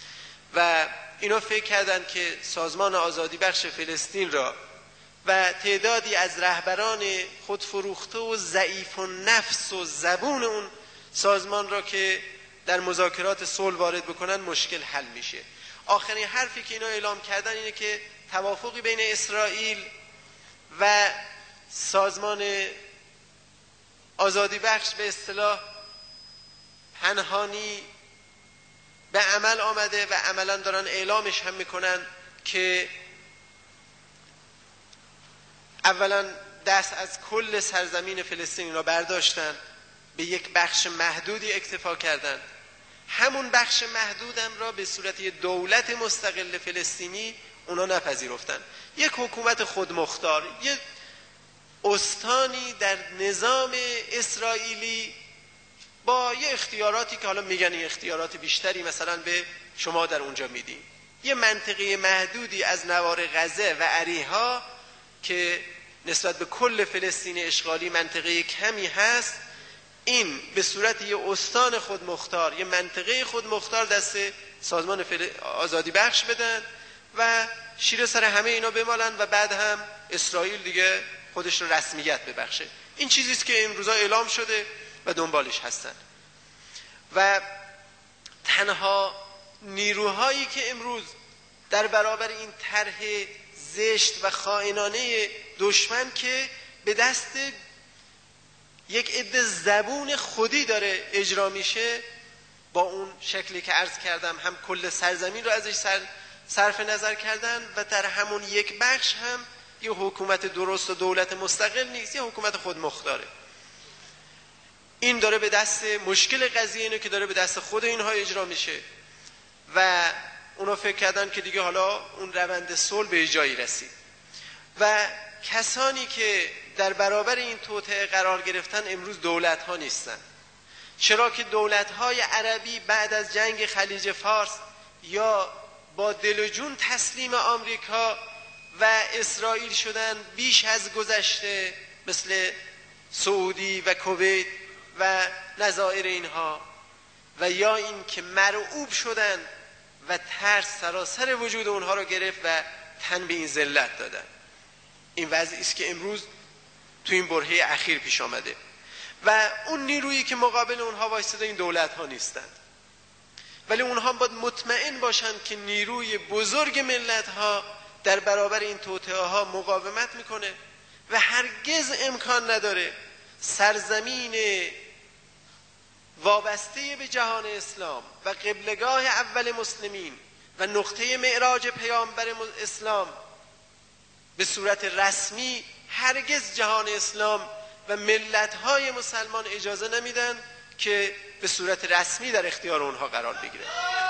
و اینا فکر کردن که سازمان آزادی بخش فلسطین را و تعدادی از رهبران خودفروخته و ضعیف النفس و زبون اون سازمان را که در مذاکرات صلح وارد بکنن مشکل حل میشه. آخرین حرفی که اینا اعلام کردن اینه که توافقی بین اسرائیل و سازمان آزادی بخش به اصطلاح پنهانی به عمل آمده و عملا دارن اعلامش هم میکنن که اولا دست از کل سرزمین فلسطین را برداشتن، به یک بخش محدودی اکتفا کردند. همون بخش محدودم را به صورت یک دولت مستقل فلسطینی اونا نپذیرفتن. یک حکومت خودمختار، یک استانی در نظام اسرائیلی با یه اختیاراتی که حالا میگن این اختیارات بیشتری مثلا به شما در اونجا میدیم، یه منطقه محدودی از نوار غزه و اریحا که نسبت به کل فلسطین اشغالی منطقه کمی هست، این به صورت یه استان خودمختار، یه منطقه خودمختار دست سازمان فل... آزادی بخش بدن و شیر سر همه اینا بمالن و بعد هم اسرائیل دیگه خودش رو رسمیت ببخشه. این چیزیست که امروزا اعلام شده و دنبالش هستن. و تنها نیروهایی که امروز در برابر این طرح زشت و خائنانه دشمن که به دست یک عده زبون خودی داره اجرا میشه، با اون شکلی که عرض کردم هم کل سرزمین رو ازش سر صرف نظر کردن و در همون یک بخش هم یه حکومت درست و دولت مستقل نیست، یه حکومت خودمختاره. این داره به دست مشکل قضیه اینه که داره به دست خود اینها اجرا میشه و اونا فکر کردن که دیگه حالا اون روند صلح به جایی رسید. و کسانی که در برابر این توطئه قرار گرفتن امروز دولت ها نیستن، چرا که دولت های عربی بعد از جنگ خلیج فارس یا با دل و جون تسلیم آمریکا و اسرائیل شدن بیش از گذشته، مثل سعودی و کویت و نظائر اینها، و یا این که مرعوب شدن و ترس سراسر وجود اونها رو گرفت و تن به این ذلت دادن. این وضعی است که امروز تو این برهه اخیر پیش آمده و اون نیرویی که مقابل اونها وایساده این دولت ها نیستند، ولی اونها باید مطمئن باشند که نیروی بزرگ ملت ها در برابر این توطئه ها مقاومت میکنه و هرگز امکان نداره سرزمین وابسته به جهان اسلام و قبلگاه اول مسلمین و نقطه معراج پیامبر اسلام به صورت رسمی هرگز جهان اسلام و ملت‌های مسلمان اجازه نمیدن که به صورت رسمی در اختیار اونها قرار بگیره.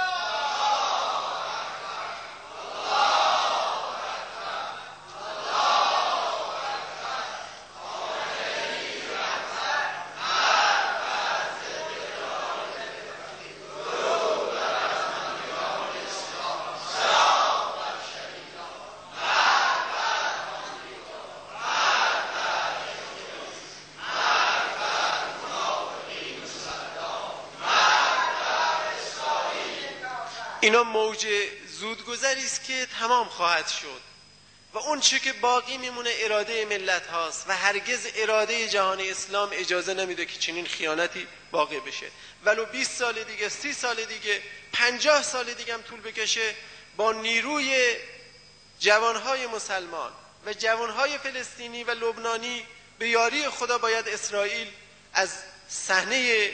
اینا موج زودگذری است که تمام خواهد شد و اون چه که باقی میمونه اراده ملت هاست و هرگز اراده جهان اسلام اجازه نمیده که چنین خیانتی واقع بشه. ولو بیست سال دیگه، سی سال دیگه، پنجاه سال دیگه هم طول بکشه، با نیروی جوانهای مسلمان و جوانهای فلسطینی و لبنانی به یاری خدا باید اسرائیل از صحنه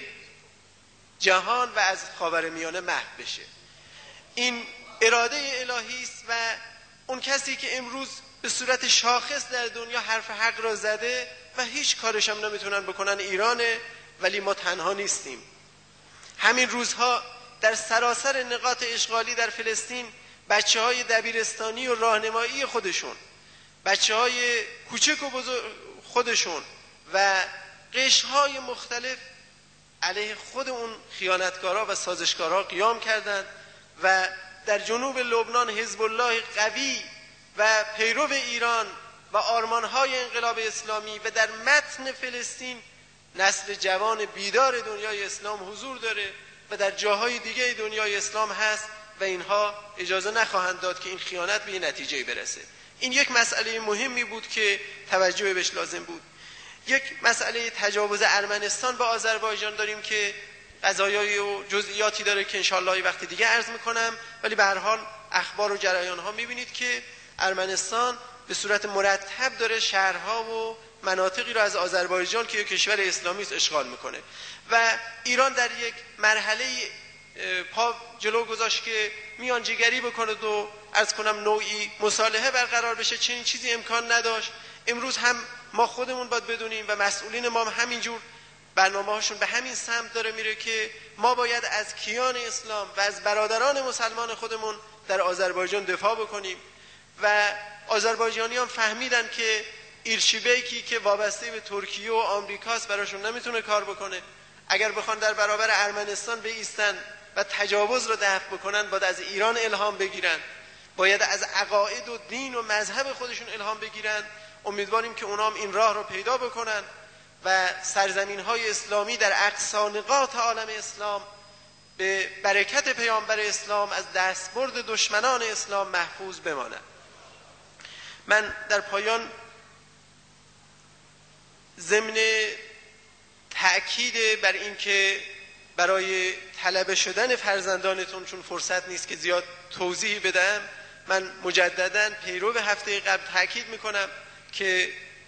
جهان و از خاورمیانه محو بشه. این اراده الهی است و اون کسی که امروز به صورت شاخص در دنیا حرف حق را زده و هیچ کارش هم نمیتونن بکنن ایرانه، ولی ما تنها نیستیم. همین روزها در سراسر نقاط اشغالی در فلسطین بچه های دبیرستانی و راهنمایی خودشون، بچه های کوچک و بزرگ خودشون و قشرهای مختلف علیه خود اون خیانتکارا و سازشکارا قیام کردند و در جنوب لبنان حزب الله قوی و پیرو ایران و آرمانهای انقلاب اسلامی و در متن فلسطین نسل جوان بیدار دنیای اسلام حضور داره و در جاهای دیگه دنیای اسلام هست و اینها اجازه نخواهند داد که این خیانت به نتیجه برسه. این یک مسئله مهمی بود که توجه بهش لازم بود. یک مسئله تجاوز ارمنستان به آذربایجان داریم که قضایای و جزئیاتی داره که انشالله یه وقت دیگه عرض میکنم، ولی به هر حال اخبار و جریان ها میبینید که ارمنستان به صورت مرتب داره شهرها و مناطقی رو از آذربایجان که یک کشور اسلامی است اشغال میکنه و ایران در یک مرحله پا جلو گذاشت که میانجیگری بکنه و عرض کنم نوعی مصالحه برقرار بشه. چنین چیزی امکان نداشت. امروز هم ما خودمون باید بدونیم و مسئولین ما هم همینجور برنامه هاشون به همین سمت داره میره که ما باید از کیان اسلام و از برادران مسلمان خودمون در آذربایجان دفاع بکنیم و آذربایجانیان فهمیدن که ایلچیبیکی که وابسته به ترکیه و آمریکاست براشون نمیتونه کار بکنه. اگر بخوان در برابر ارمنستان بایستن و تجاوز رو دفع بکنن باید از ایران الهام بگیرن، باید از عقاید و دین و مذهب خودشون الهام بگیرن. امیدواریم که اونام این راه رو پیدا بکنن و سرزمین‌های اسلامی در اقصی نقاط عالم اسلام به برکت پیامبر اسلام از دستبرد دشمنان اسلام محفوظ بمانند. من در پایان ضمن تأکید بر این که برای طلبه شدن فرزندانتون، چون فرصت نیست که زیاد توضیحی بدم، من مجدداً پیرو به هفته قبل تأکید میکنم که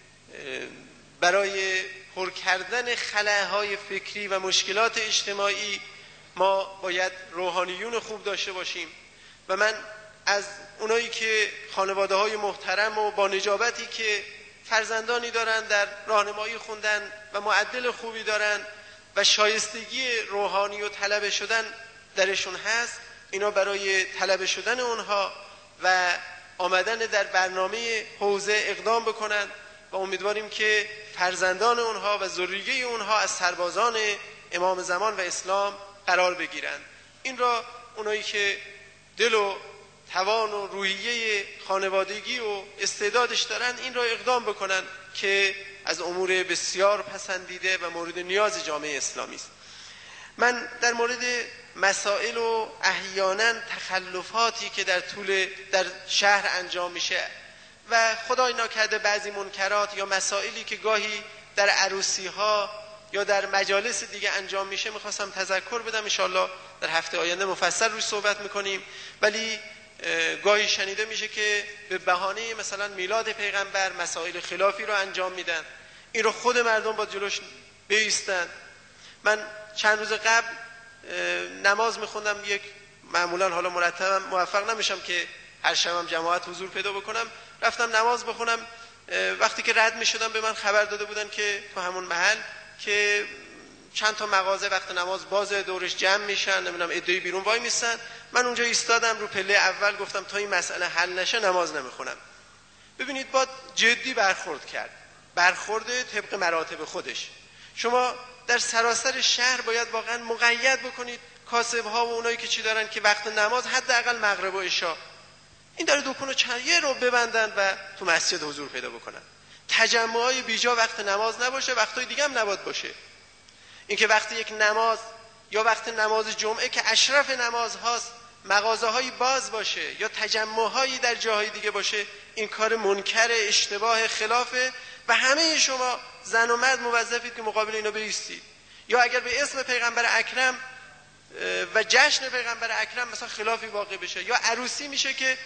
برای پر کردن خلاهای فکری و مشکلات اجتماعی ما باید روحانیون خوب داشته باشیم و من از اونایی که خانواده های محترم و با نجابتی که فرزندانی دارن در راهنمایی خوندن و معدل خوبی دارن و شایستگی روحانی و طلبه شدن درشون هست، اینا برای طلبه شدن اونها و آمدن در برنامه حوزه اقدام بکنن و امیدواریم که فرزندان اونها و ذریه اونها از سربازان امام زمان و اسلام قرار بگیرن. این را اونایی که دل و توان و روحیه خانوادگی و استعدادش دارن این را اقدام بکنن که از امور بسیار پسندیده و مورد نیاز جامعه اسلامی است. من در مورد مسائل و احیانا تخلفاتی که در طول در شهر انجام میشه و خدای ناکرده بعضی منکرات یا مسائلی که گاهی در عروسی ها یا در مجالس دیگه انجام میشه میخواستم تذکر بدم. انشالله در هفته آینده مفصل روش صحبت میکنیم. ولی گاهی شنیده میشه که به بهانه مثلا میلاد پیغمبر مسائل خلافی رو انجام میدن. این رو خود مردم با جلوش بایستن. من چند روز قبل نماز میخوندم، یک معمولا حالا مرتبم موفق نمیشم که هر شبم جماعت حضور پیدا بکنم، رفتم نماز بخونم. وقتی که رد میشدم به من خبر داده بودن که تو همون محل که چند تا مغازه وقت نماز باز دورش جمع میشن، نمیدونم عده‌ای بیرون وای میستن. من اونجا ایستادم رو پله اول، گفتم تا این مسئله حل نشه نماز نمیخونم. ببینید با جدی برخورد کرد، برخورد طبق مراتب خودش. شما در سراسر شهر باید واقعا مقید بکنید کاسب ها و اونایی که چی دارن که وقت نماز حداقل مغرب و عشا این داره دکونو چند یه رو ببندن و تو مسجد حضور پیدا بکنن. تجمعای بیجا وقت نماز نباشه، وقتای دیگه هم نباید باشه. اینکه وقتی یک نماز یا وقت نماز جمعه که اشرف نماز هاست مغازه هایی باز باشه یا تجمع هایی در جاهای دیگه باشه، این کار منکر، اشتباه، خلافه و همه شما زن و مرد موظفید که مقابل اینا بایستید. یا اگر به اسم پیغمبر اکرم و جشن پیغمبر اکرم مثلا خلافی واقع بشه یا عروسی میشه که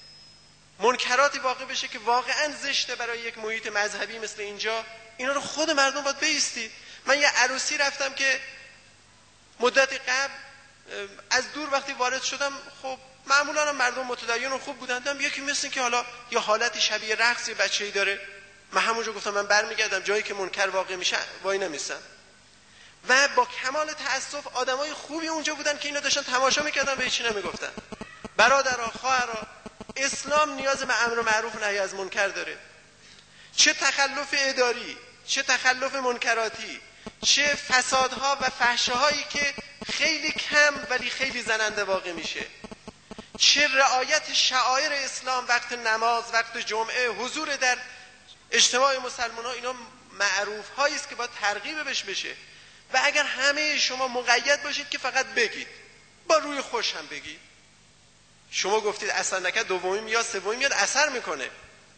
منکراتی واقع بشه که واقعا زشته برای یک محیط مذهبی مثل اینجا، اینا رو خود مردم باید بایستید. من یه عروسی رفتم که مدت قبل از دور وقتی وارد شدم، خب معمولا مردم متدین و خوب بودن، دیدم یکی مثل که حالا یا حالتی شبیه رقص بچه‌ای داره. من همونجا گفتم من برمیگردم، جایی که منکر واقع میشه وای نمیسم. و با کمال تأسف آدمای خوبی اونجا بودن که اینا داشتن تماشا میکردن به هیچی نمیگفتن. برادرها، خواهرها، اسلام نیاز به امر معروف و نهی از منکر داره. چه تخلف اداری، چه تخلف منکراتی، چه فسادها و فحشاهایی که خیلی کم ولی خیلی زننده واقع میشه، چه رعایت شعائر اسلام، وقت نماز، وقت جمعه، حضور در اجتماع مسلمان ها، اینا معروف هایی است که باید ترغیب بش بشه. و اگر همه شما مقید باشید که فقط بگید، با روی خوش هم بگید، شما گفتید اثر نکرد، دومی میاد، سومی میاد، اثر میکنه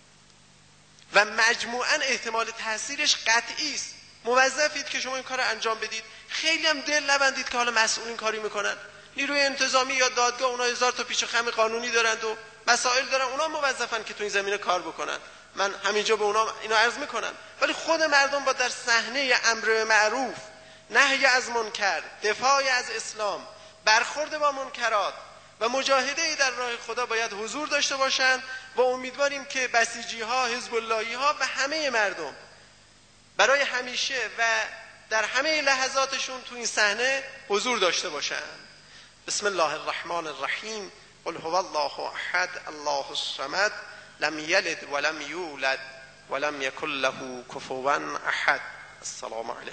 و مجموعاً احتمال تاثیرش قطعی است. موظفید که شما این کار رو انجام بدید. خیلی هم دل نبندید که حالا مسئولین کاری میکنن، نیروی انتظامی یا دادگاه اونا هزار تا پیچ و خم قانونی دارند و مسائل دارن، اونا موظفن که تو این زمینه کار بکنن. من همینجا به اونا اینو عرض میکنم. ولی خود مردم با در صحنه امر معروف، نهی از منکر، دفاع از اسلام برخورد با منکرات و مجاهده در راه خدا باید حضور داشته باشند و امیدواریم که بسیجی ها، حزب اللهی ها و همه مردم برای همیشه و در همه لحظاتشون تو این صحنه حضور داشته باشند. بسم الله الرحمن الرحیم. قل هو الله احد الله الصمد لم یلد ولم یولد ولم یکن له کفوا احد. السلام علیکم.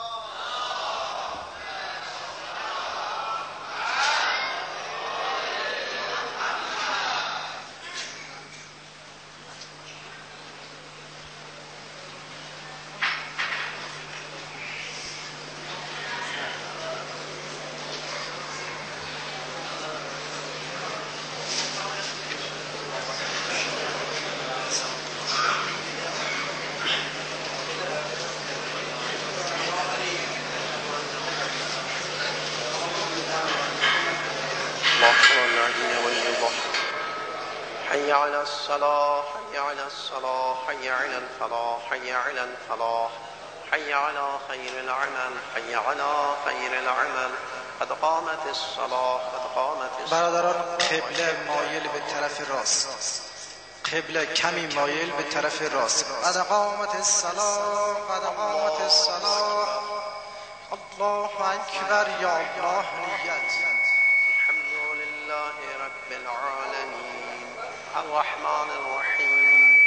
حي على الصلاة حي على الصلاة حي على الفلاح حي على الفلاح حي على خير العمل حي على خير العمل قد قامت الصلاة قد قامت الصلاة. برادران قبله مایل به طرف راست، قبله کمی مایل به طرف راست. قد قامت الصلاة قد قامت الصلاة. الله اکبر. یا الله. نیت. الحمد لله رب العالمين الرحمن الرحيم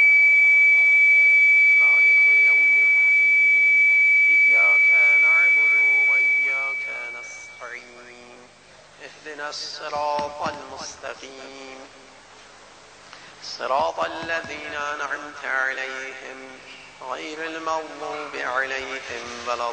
مالك يوم الدين إياك نعبد وإياك نستعين اهدنا الصراط المستقيم صراط الذين أنعمت عليهم غير المغضوب عليهم ولا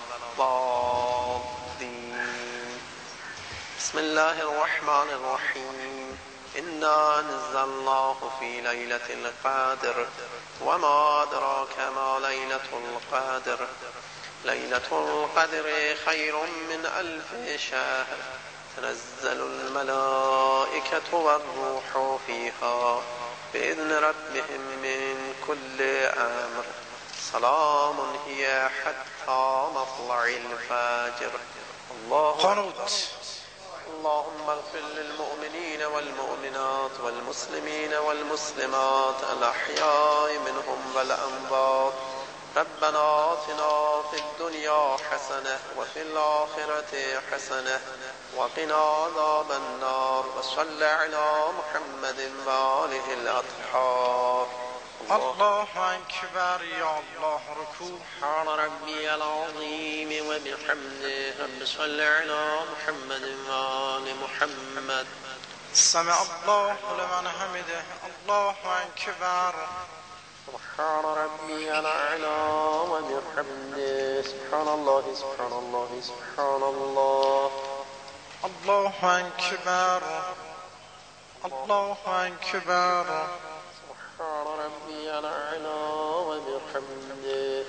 الضالين. بسم الله الرحمن الرحيم. إنا أنزلناه في ليلة القدر وما أدراك ما ليلة القدر ليلة القدر خير من ألف شهر تنزل الملائكة والروح فيها بإذن ربهم من كل أمر سلام هي حتى مطلع الفجر. الله قنوت. اللهم اغفر للمؤمنين والمؤمنات والمسلمين والمسلمات الأحياء منهم والأموات. ربنا آتنا في الدنيا حسنة وفي الآخرة حسنة وقنا عذاب النار. وصل على محمد وآله الأطهار. الله اکبر. یا الله. رکوع. سبحان ربي العظيم وبحمده. رب صل على محمد وآل محمد. سمع الله لمن حمده. الله اکبر. سبحان ربي الأعلى وبحمده. سبحان الله سبحان الله سبحان الله. الله اکبر. الله اکبر. سبحان ربي الأعلى وبحمده.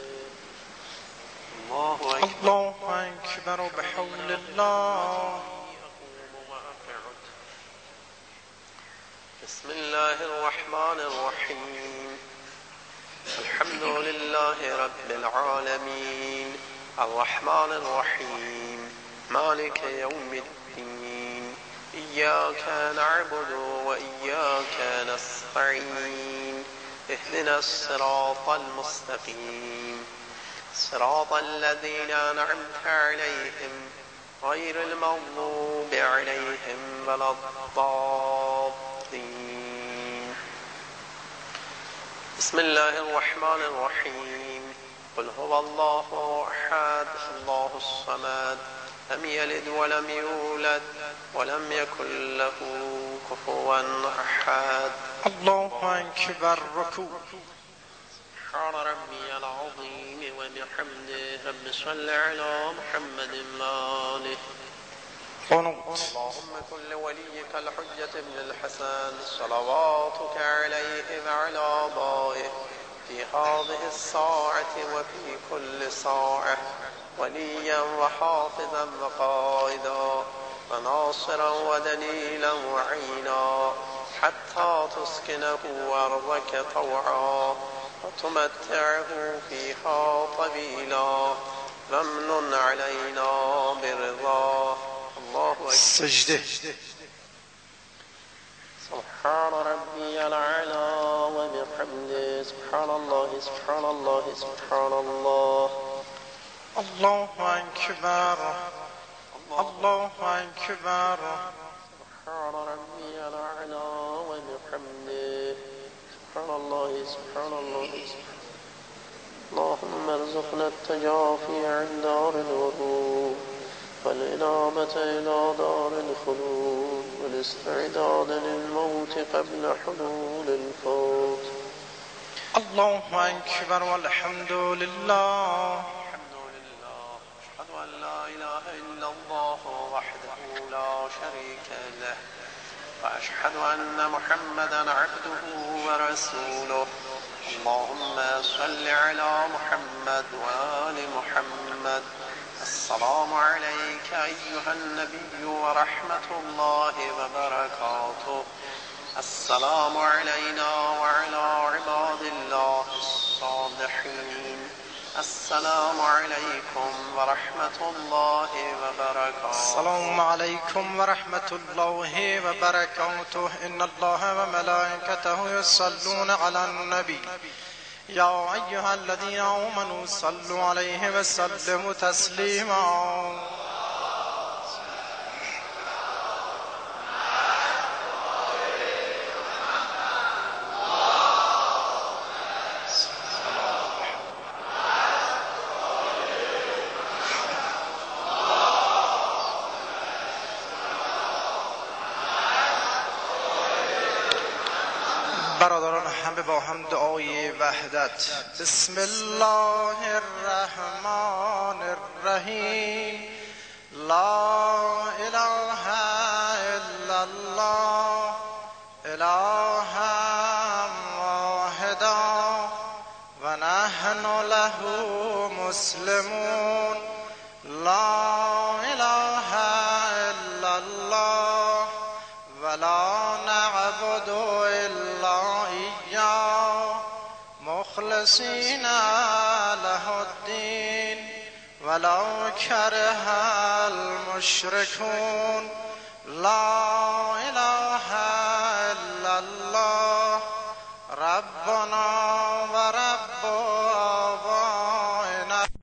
الله أكبر. الله اکبر. بحول الله. بسم الله الرحمن الرحيم. الحمد لله رب العالمين الرحمن الرحيم مالك يوم الدين إياك نعبد وإياك نستعين اهدنا الصراط المستقيم صراط الذين أنعمت عليهم غير المغضوب عليهم ولا الضالين. بسم الله الرحمن الرحيم. قل هو الله أحد الله الصمد لم يلد ولم يولد ولم يكن له كفوا أحد. الله أكبر. ركوع. سبحان ربي العظيم وبحمده. رب صل على محمد وآله. قنوت. اللهم كن لوليك الحجة ابن الحسن صلواتك عليه وعلى آبائه في هذه الساعة وفي كل ساعة وليا وحافظا وقائدا وناصرا ودليلا وعينا حتى تسكنه أرضك طوعا وتمتعه فيها طويلا وامنن علينا برضاه. الله أكبر. سجده. سبحان ربي الأعلى وبحمده سبحان الله سبحان الله سبحان الله. الله أكبر الله أكبر. سبحان ربي الأعلى وبحمده سبحان الله سبحان الله سبحان. اللهم ارزقنا التجافي عن دار الورود والإنابة إلى دار الخلود والاستعداد للموت قبل حلول الفوت. الله أكبر والحمد لله. الحمد لله. أشهد أن لا إله إلا الله وحده لا شريك له وأشهد أن محمدا عبده ورسوله. اللهم صل على محمد وآل محمد. السلام عليك أيها النبي ورحمة الله وبركاته. السلام علينا وعلى عباد الله الصالحين. السلام عليكم ورحمة الله وبركاته. السلام عليكم ورحمة الله وبركاته. إن الله وملائكته يصلون على النبي يا أيها الذين آمنوا صلوا عليه وسلموا تسليما. برادران همه با هم دعای وحدت. بسم الله الرحمن الرحیم. لا اله الا الله الها واحدا و نحن له مسلمون. لا اله الا الله ولا نعبد الا اياه مخلصين له الدين ولو كره المشركون. لا